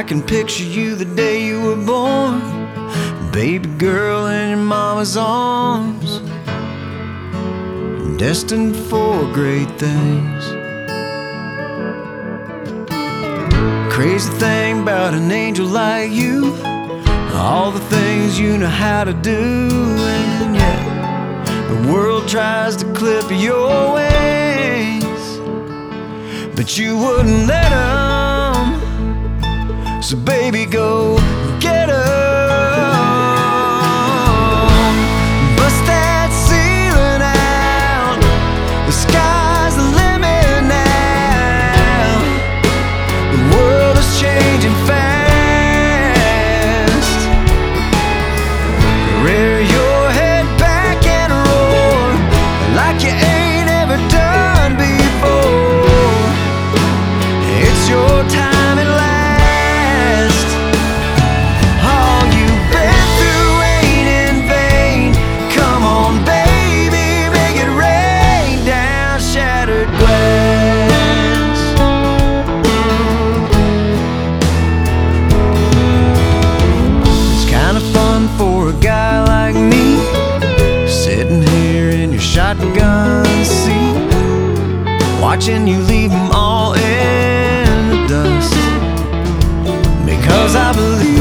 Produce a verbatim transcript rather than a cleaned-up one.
can picture you the day you were born, baby girl in your mama's arms, destined for great things. Crazy thing about an angel like you, all the things you know how to do, and yet the world tries to clip your wings, but you wouldn't let them. So baby, go get her. Bust that ceiling out, the sky's the limit now. The world is changing fast. Rear your head back and roar like you ain't ever done before. It's your time at last. Shotgun seat, watching you leave them all in the dust, because I believe